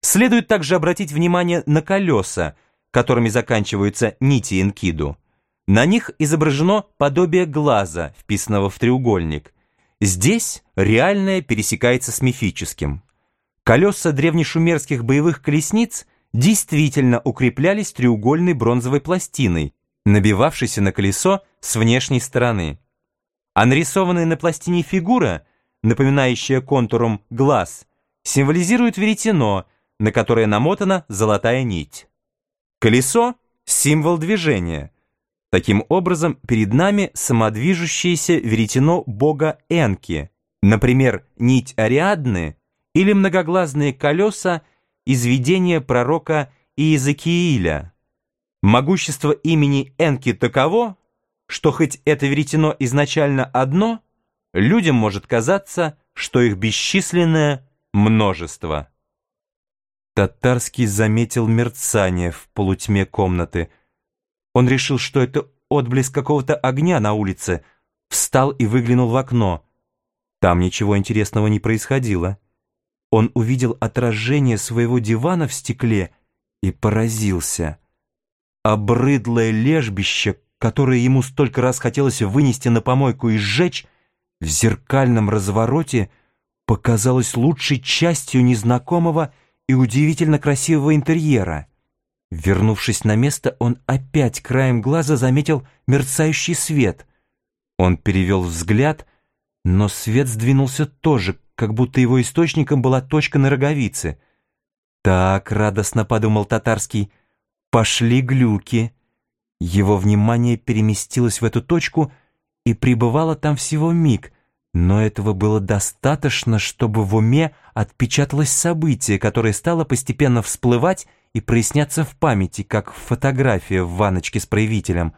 Следует также обратить внимание на колеса, которыми заканчиваются нити энкиду. На них изображено подобие глаза, вписанного в треугольник. Здесь реальное пересекается с мифическим. Колеса древнешумерских боевых колесниц действительно укреплялись треугольной бронзовой пластиной, набивавшейся на колесо с внешней стороны. А нарисованная на пластине фигура, напоминающая контуром глаз, символизирует веретено, на которое намотана золотая нить. Колесо – символ движения. Таким образом, перед нами самодвижущееся веретено бога Энки, например, нить Ариадны или многоглазные колеса из видения пророка Иезекииля. Могущество имени Энки таково, что хоть это веретено изначально одно, людям может казаться, что их бесчисленное множество. Татарский заметил мерцание в полутьме комнаты. Он решил, что это отблеск какого-то огня на улице, встал и выглянул в окно. Там ничего интересного не происходило. Он увидел отражение своего дивана в стекле и поразился. Обрыдлое лежбище, которое ему столько раз хотелось вынести на помойку и сжечь, в зеркальном развороте показалось лучшей частью незнакомого и удивительно красивого интерьера. Вернувшись на место, он опять краем глаза заметил мерцающий свет. Он перевел взгляд, но свет сдвинулся тоже, как будто его источником была точка на роговице. «Так», — радостно подумал Татарский, — «пошли глюки». Его внимание переместилось в эту точку и пребывало там всего миг, но этого было достаточно, чтобы в уме отпечаталось событие, которое стало постепенно всплывать и проясняться в памяти, как фотография в ванночке с проявителем.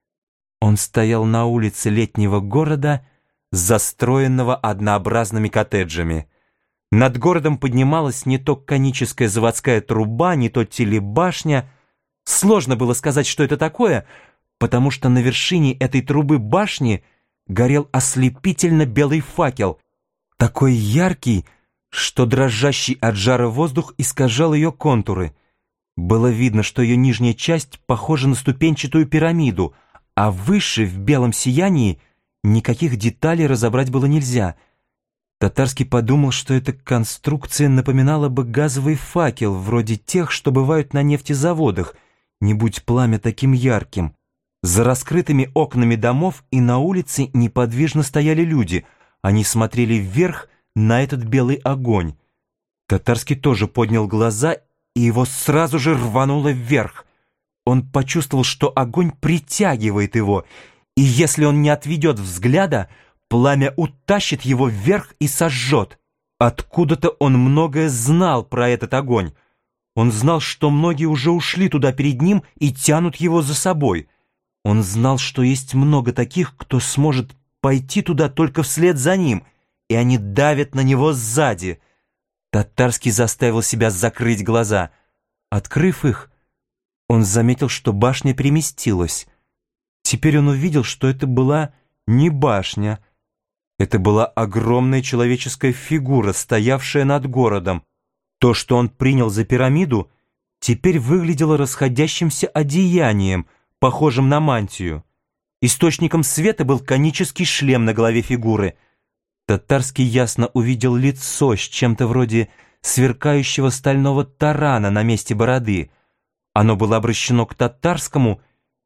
Он стоял на улице летнего города, застроенного однообразными коттеджами. Над городом поднималась не то коническая заводская труба, не то телебашня. Сложно было сказать, что это такое, потому что на вершине этой трубы башни горел ослепительно белый факел, такой яркий, что дрожащий от жара воздух искажал ее контуры. Было видно, что ее нижняя часть похожа на ступенчатую пирамиду, а выше, в белом сиянии, никаких деталей разобрать было нельзя. Татарский подумал, что эта конструкция напоминала бы газовый факел, вроде тех, что бывают на нефтезаводах, не будь пламя таким ярким. За раскрытыми окнами домов и на улице неподвижно стояли люди. Они смотрели вверх на этот белый огонь. Татарский тоже поднял глаза, и его сразу же рвануло вверх. Он почувствовал, что огонь притягивает его, и если он не отведет взгляда, пламя утащит его вверх и сожжет. Откуда-то он многое знал про этот огонь. Он знал, что многие уже ушли туда перед ним и тянут его за собой. Он знал, что есть много таких, кто сможет пойти туда только вслед за ним, и они давят на него сзади. Татарский заставил себя закрыть глаза. Открыв их, он заметил, что башня переместилась. Теперь он увидел, что это была не башня. Это была огромная человеческая фигура, стоявшая над городом. То, что он принял за пирамиду, теперь выглядело расходящимся одеянием, похожим на мантию. Источником света был конический шлем на голове фигуры. Татарский ясно увидел лицо с чем-то вроде сверкающего стального тарана на месте бороды. Оно было обращено к Татарскому,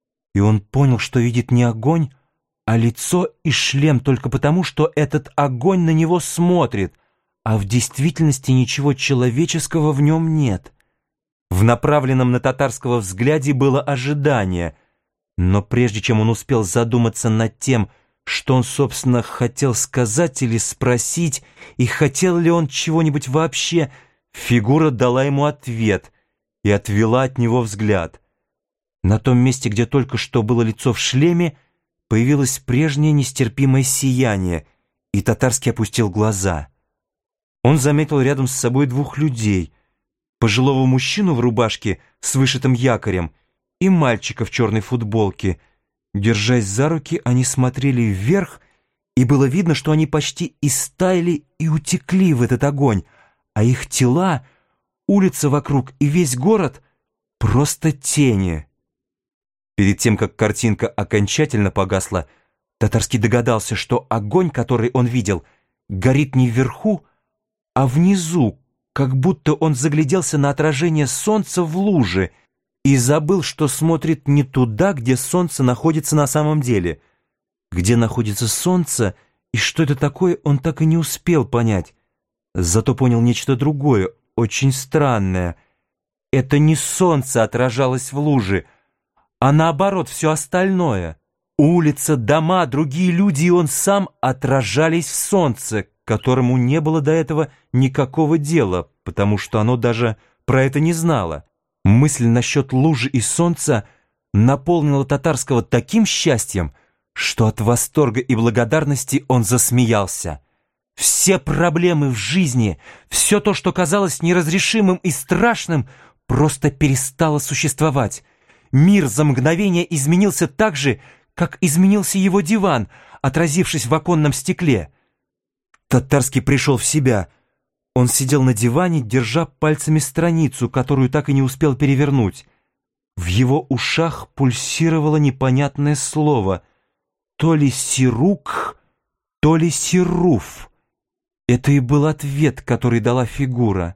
и он понял, что видит не огонь, а лицо и шлем только потому, что этот огонь на него смотрит, а в действительности ничего человеческого в нем нет. В направленном на Татарского взгляде было ожидание, но прежде чем он успел задуматься над тем, что он, собственно, хотел сказать или спросить, и хотел ли он чего-нибудь вообще, фигура дала ему ответ и отвела от него взгляд. На том месте, где только что было лицо в шлеме, появилось прежнее нестерпимое сияние, и Татарский опустил глаза. Он заметил рядом с собой двух людей: пожилого мужчину в рубашке с вышитым якорем и мальчика в черной футболке. Держась за руки, они смотрели вверх, и было видно, что они почти истаяли и утекли в этот огонь, а их тела улица вокруг и весь город — просто тени. Перед тем, как картинка окончательно погасла, Татарский догадался, что огонь, который он видел, горит не вверху, а внизу, как будто он загляделся на отражение солнца в луже и забыл, что смотрит не туда, где солнце находится на самом деле. Где находится солнце и что это такое, он так и не успел понять. Зато понял нечто другое, очень странное. Это не солнце отражалось в луже, а наоборот все остальное. Улица, дома, другие люди и он сам отражались в солнце, которому не было до этого никакого дела, потому что оно даже про это не знало. Мысль насчет лужи и солнца наполнила Татарского таким счастьем, что от восторга и благодарности он засмеялся. Все проблемы в жизни, все то, что казалось неразрешимым и страшным, просто перестало существовать. Мир за мгновение изменился так же, как изменился его диван, отразившись в оконном стекле. Татарский пришел в себя. Он сидел на диване, держа пальцами страницу, которую так и не успел перевернуть. В его ушах пульсировало непонятное слово. То ли «сирук», то ли «сируф». Это и был ответ, который дала фигура.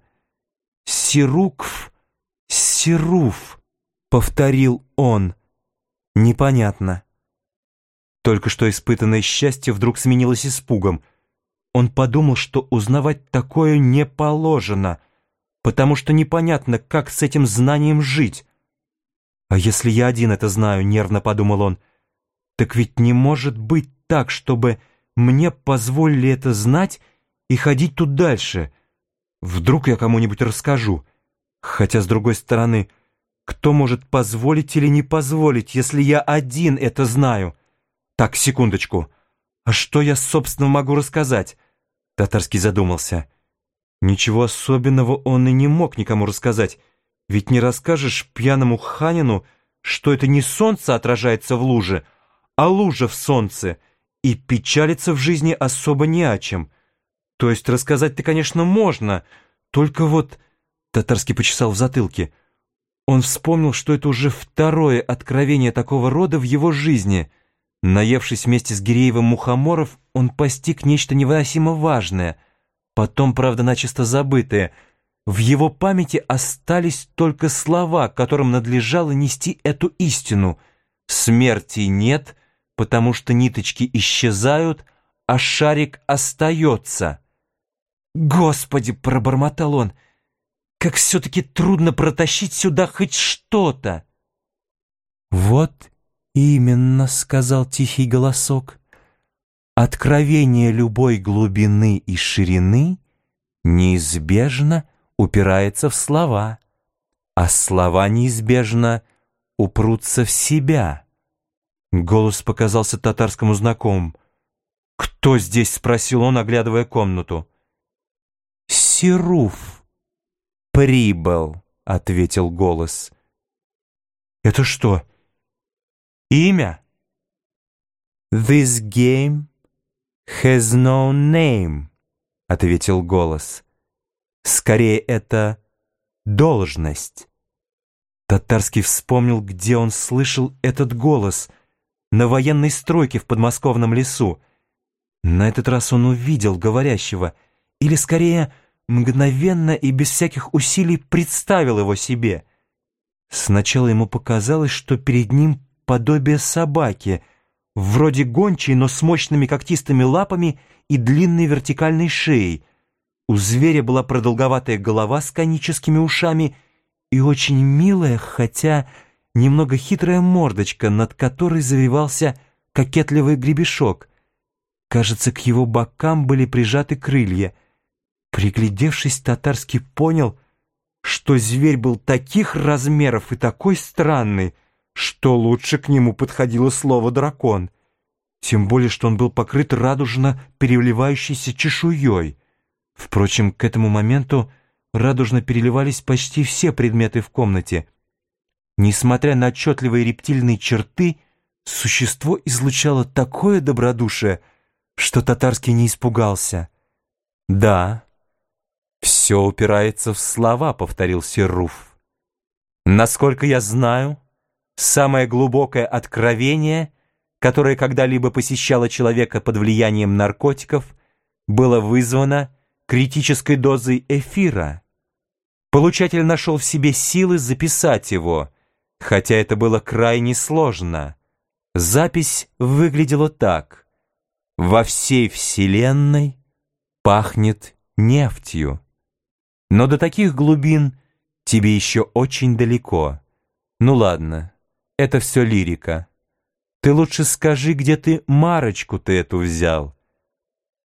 «Сирукв, сируф», — повторил он. Непонятно. Только что испытанное счастье вдруг сменилось испугом. Он подумал, что узнавать такое не положено, потому что непонятно, как с этим знанием жить. «А если я один это знаю?» — нервно подумал он. «Так ведь не может быть так, чтобы мне позволили это знать и ходить тут дальше. Вдруг я кому-нибудь расскажу. Хотя, с другой стороны, кто может позволить или не позволить, если я один это знаю? Так, секундочку. А что я, собственно, могу рассказать?» Татарский задумался. Ничего особенного он и не мог никому рассказать. Ведь не расскажешь пьяному ханину, что это не солнце отражается в луже, а лужа в солнце, и печалиться в жизни особо не о чем. То есть рассказать-то, конечно, можно, только вот... Татарский почесал в затылке. Он вспомнил, что это уже второе откровение такого рода в его жизни. Наевшись вместе с Гиреевым мухоморов, он постиг нечто невыносимо важное, потом, правда, начисто забытое. В его памяти остались только слова, которым надлежало нести эту истину. Смерти нет, потому что ниточки исчезают, а шарик остается. «Господи!» — пробормотал он. «Как все-таки трудно протащить сюда хоть что-то!» «Вот именно», — сказал тихий голосок, «откровение любой глубины и ширины неизбежно упирается в слова, а слова неизбежно упрутся в себя». Голос показался Татарскому знакомым. «Кто здесь?» — спросил он, оглядывая комнату. «Сируф прибыл», — ответил голос. «Это что, имя?» «This game has no name», — ответил голос. «Скорее, это должность». Татарский вспомнил, где он слышал этот голос, на военной стройке в подмосковном лесу. На этот раз он увидел говорящего, или, скорее, мгновенно и без всяких усилий представил его себе. Сначала ему показалось, что перед ним подобие собаки, вроде гончей, но с мощными когтистыми лапами и длинной вертикальной шеей. У зверя была продолговатая голова с коническими ушами и очень милая, хотя немного хитрая мордочка, над которой завивался кокетливый гребешок. Кажется, к его бокам были прижаты крылья. Приглядевшись, Татарский понял, что зверь был таких размеров и такой странный, что лучше к нему подходило слово «дракон». Тем более, что он был покрыт радужно переливающейся чешуей. Впрочем, к этому моменту радужно переливались почти все предметы в комнате. Несмотря на отчетливые рептильные черты, существо излучало такое добродушие, что Татарский не испугался. Да, «Все упирается в слова», — повторил Серруф. «Насколько я знаю, самое глубокое откровение, которое когда-либо посещало человека под влиянием наркотиков, было вызвано критической дозой эфира. Получатель нашел в себе силы записать его, хотя это было крайне сложно. Запись выглядела так: «Во всей вселенной пахнет нефтью». Но до таких глубин тебе еще очень далеко. Ну ладно, это все лирика. Ты лучше скажи, где ты Марочку-то эту взял.